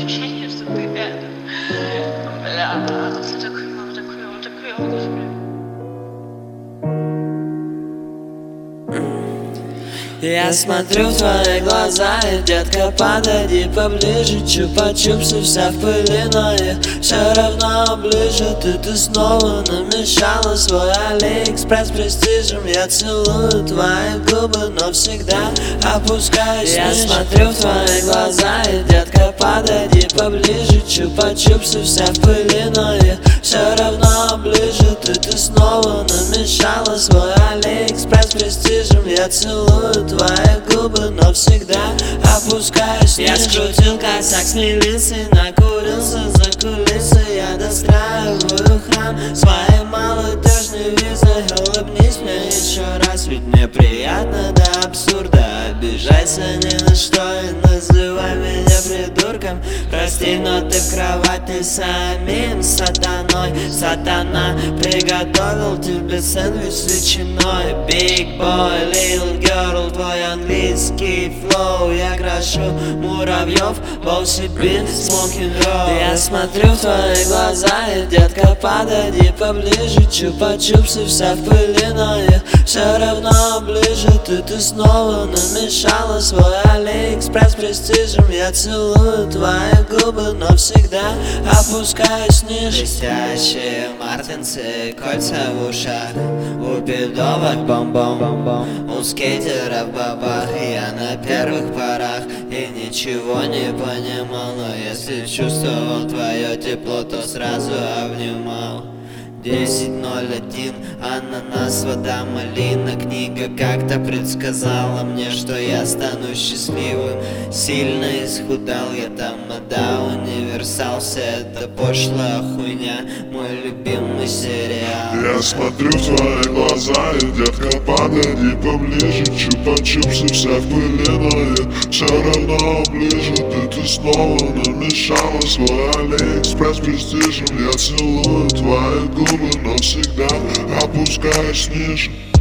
ощущение, что ты рядом. Бля, это так клево, так клево, так клево, господи. Я смотрю в твои глаза, и, детка, подойди поближе. Чупа-чупсы вся в пыли, но я все равно ближе. Ты снова намешала свой Алиэкспресс престижем. Я целую твои губы, но всегда опускаюсь ниже. Я смотрю в твои глаза, и, детка, подойди поближе. Чупа-чупсы вся в пыли, но я все равно ближе. Ты снова намешала свой Алиэкспресс престижем. Я целую твои губы, но всегда опускаюсь ниже. Я скрутил косяк с милицией, накурился за кулисы. Я достраиваю храм своей молодежной визой. Улыбнись мне еще раз, ведь мне приятно до абсурда. Обижайся ни на что и называй меня придурком. Прости, но ты в кровати с самим сатаной. Сатана приготовил тебе сэндвич с ветчиной. Big boy, little girl, твой английский флоу. Я крашу муравьев, боуси бит, смокинг ролл. Я смотрю в твои глаза, и, детка, подойди поближе. Чупа-чупсы вся в пыли, но я все равно ближе. Ты снова намешала свой Алиэкспресс престижем. Я целую твои губы, но всегда опускаюсь ниже. Блестящие мартинсы, кольца в ушах, у бедовок бомбом, у скейтеров бабах. Я на первых порах и ничего не понимал, но если чувствовал твое тепло, то сразу обнимал. 10:01, ананас, вода, малина. Книга как-то предсказала мне, что я стану счастливым. Сильно исхудал я там, да, универсал. Все это пошлая хуйня, мой любимый сериал. Я смотрю в твои глаза, и, детка, подойди поближе. Чупа-чупсы вся в пыли, но я все равно ближе. Ты снова намешала свой Алиэкспресс престижем. Я целую твои губы, но всегда опускаюсь ниже.